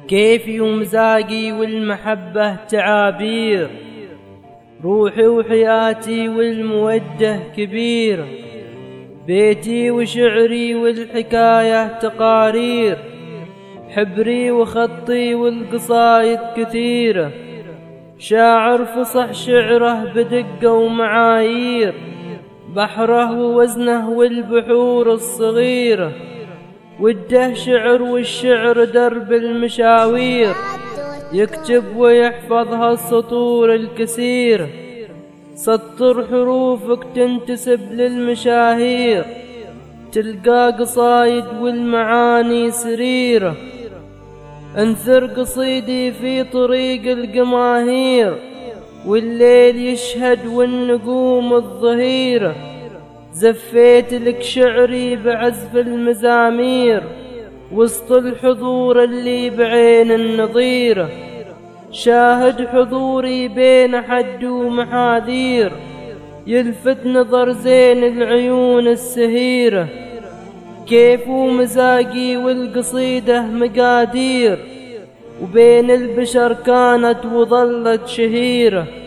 كيفي ومزاجي والمحبة تعابير، روحي وحياتي والمودة كبيرة، بيتي وشعري والحكاية تقارير، حبري وخطي والقصايد كثيرة، شاعر فصح شعره بدقة ومعايير، بحره ووزنه والبحور الصغيرة، وده شعر والشعر درب المشاوير، يكتب ويحفظها السطور الكثيرة، سطر حروفك تنتسب للمشاهير، تلقى قصايد والمعاني سريرة، انثر قصيدي في طريق الجماهير، والليل يشهد والنجوم الظهيرة، زفيت لك شعري بعزف المزامير، وسط الحضور اللي بعين النظيرة، شاهد حضوري بين حد ومحاذير، يلفت نظر زين العيون السهيرة، كيف ومزاجي والقصيدة مقادير، وبين البشر كانت وظلت شهيرة.